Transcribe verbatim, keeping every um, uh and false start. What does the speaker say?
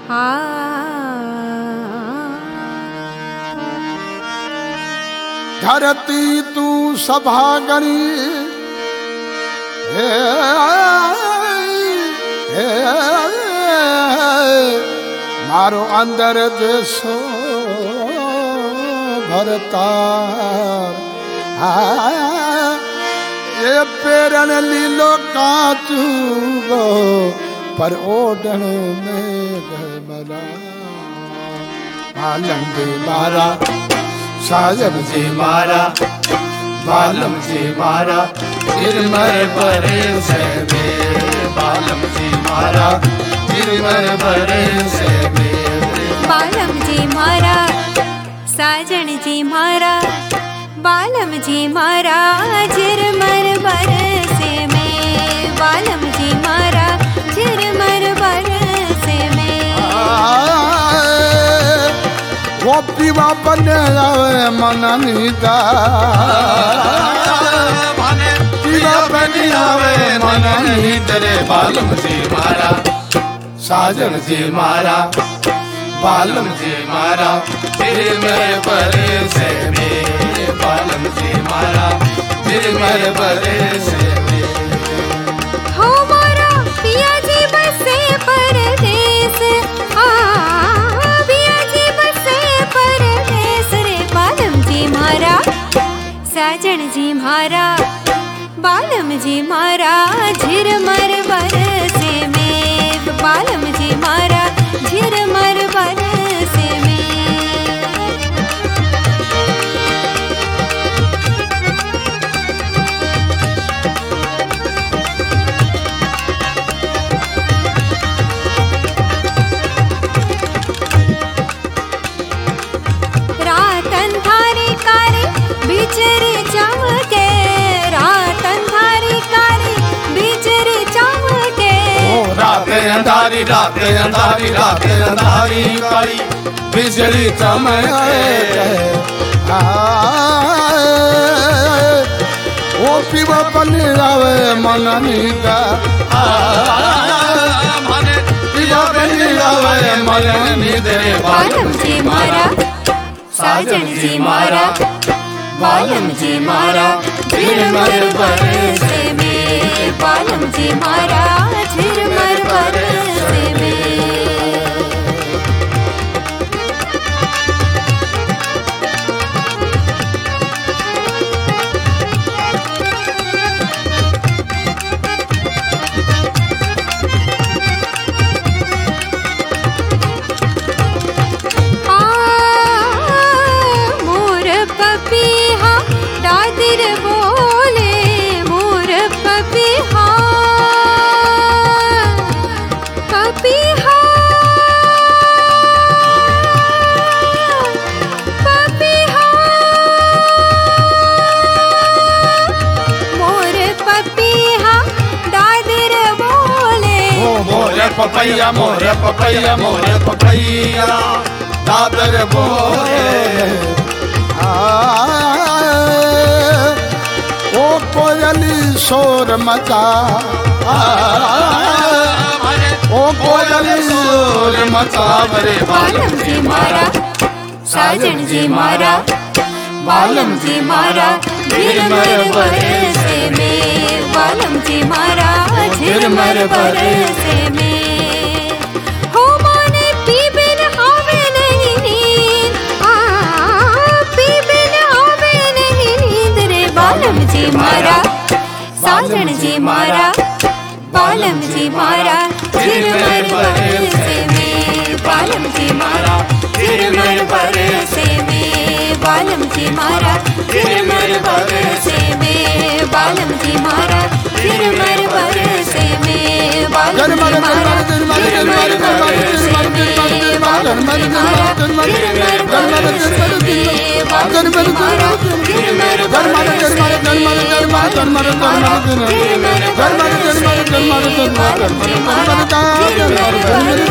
धरती तू सभागणी हे हे मारो अंदर देशो भरतार ये पेरन लीलो काचू गो पर ओढ़ण में घमला बालम जी मारा साजन जी मारा बालम जी मारा गिरमर भरे से बालम जी मारा गिरमर भरे से बालम जी मारा साजन जी मारा बालम जी मारा झिरमर बरसे में बालम जी मारा झिरमर बरसे में वो पीवा बने जावे मननीता पीवा बने जावे मननीता रे बालम जी मारा साजन जी मारा बालम जी मारा झिरमर बरसे में बालम जी मारा झिरमर बरसे में हो मोरा पिया जी बसे परदेस आ पिया जी बसे परदेस रे बालम जी मारा साजन जी मारा बालम जी मारा झिरमर बरसे में बालम जी मारा झिरमर बरसे में रातन थारी कारी बिचरी चमके रातन थारी कारी बिचरी चमके रात अंधारी रात अंधारी रात अंधारी काली बिजली चमके ओ पीवा बने जावे मननीता पीवा बने जावे मननीता बालम जी मारा साजन जी मारा बालम जी मारा झिरमर बरसे में बालम जी मारा झिरमर बरसे में दादिर बोले मोर पपीहा पपीहा पपीहा मोर पपीहा दादिर बोले मोर पपैया मोर पपैया मोर पपैया दादर बोले ओ कोयली शोर मचा ओ कोयली शोर मचा बरे बालम जी मारा साजन जी मारा बालम जी मारा झिरमर बरसे में बालम जी मारा झिरमर बरसे में हो माने पी बिन आवे नहीं नींद आ पी बिन आवे नहीं नींद रे बालम जी मारा साजन जी मारा बालम जी मारा झिरमर बरसे में बालम जी मारा झिरमर बरसे में बालम जी मारा झिरमर बरसे में बालम जी मारा झिरमर बरसे में बालम जी मारा झिरमर बरसे में बालम जी मारा झिरमर बरसे में बालम जी मारा झिरमर बरसे में बालम जी मारा झिरमर बरसे में बालम जी मारा झिरमर बरसे में